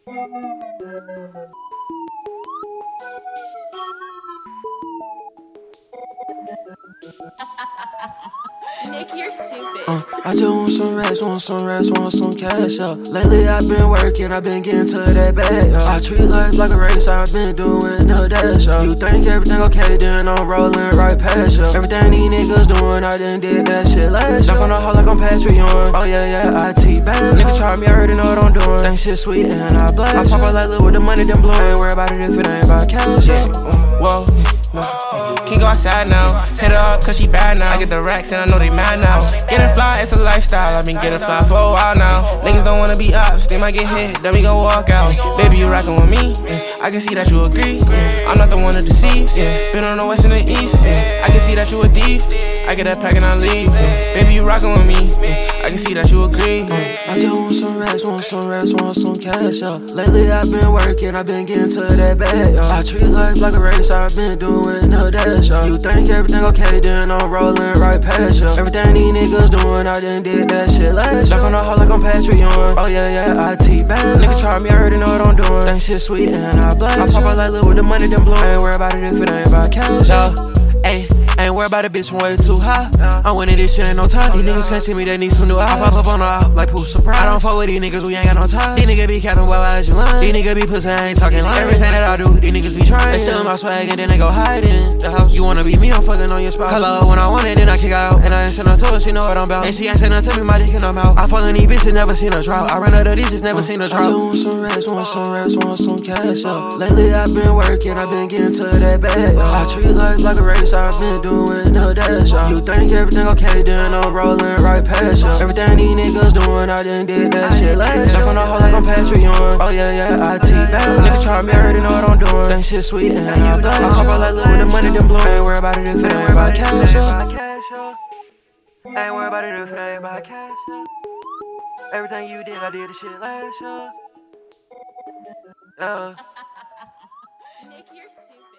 Nick, you're stupid. I just want some rest, want some cash, yo. Lately I've been working, I've been getting to that bag, yo. I treat life like a race, I've been doing no dash, yo. You think everything okay, then I'm rolling right past, yo. Everything these niggas doing, I done did that shit last, yo. Knock on the hole like I'm Patreon. Oh yeah, IT bad. Niggas try me, I already know what I'm doing. Think shit sweet and I blast, I pop out like Lil with the money, then blow. Ain't worry about it if it ain't about cash, yo. Whoa, can't go outside now. Hit her up cause she bad now. I get the racks and I know they mad now. Getting fly, it's a lifestyle. I've been getting fly for a while now. Niggas don't wanna be ops, they might get hit, then we gon' walk out. Baby, you rockin' with me, I can see that you agree. I'm not the one to deceive, been on the west and the east. I can see that you a thief, I get that pack and I leave. Baby, you rockin' with me, I can see that you agree. I just want some rest, want some cash, yo. Lately I've been working, I've been getting to that bag, yo. I treat life like a race, I've been doing no dash, yo. You think everything okay, then I'm rolling right past, yo. Everything these niggas doing, I done did that shit last, yo. Knock on the hole like I'm Patreon. Oh yeah, IT bad. Niggas try me, I already know what I'm doing. Think shit sweet and I blast, I pop out like Lil with the money, then blow. Ain't worry about it if it ain't about cash, yo. Ayy, ain't worry about a bitch from way too high. I'm winning this shit, ain't no time. These niggas can't see me, they need some new eyes. I pop up on the op like poop surprise. I don't fuck with these niggas, we ain't got no time. These niggas be capping, boy, why is you lying? These niggas be pussy, I ain't talking lying. Everything that I do, these niggas be trying. They stealing my swag and then they go hide in the house. You wanna be me, I'm fucking on your spouse. Hello, when I want it, then I kick out. And I ain't send her to her, she know what I'm about. And she ain't send her to me, my dick and I'm out. I fuck on these bitches, never seen a drop. I run out of these, just never seen a drop. I just want some rest, want some cash, yo. Lately I've been working, I've been getting to that bag, yo. I treat life like a race, I've been doing no dash, yo. You think everything okay, then I'm rolling right past, yo. Everything these niggas doing, I done did that shit last, yo. Knock on the hole like I'm Patreon. Oh yeah, IT bad. Niggas try me, I already know what I'm doing. Think shit sweet and I blast, I pop out like Lil with the money, then blow. Ain't worry about it if it ain't about cash, yo. Ain't worry about it if it ain't about cash, yo. Everything you did, I did the shit last, yo. Nick, you're stupid.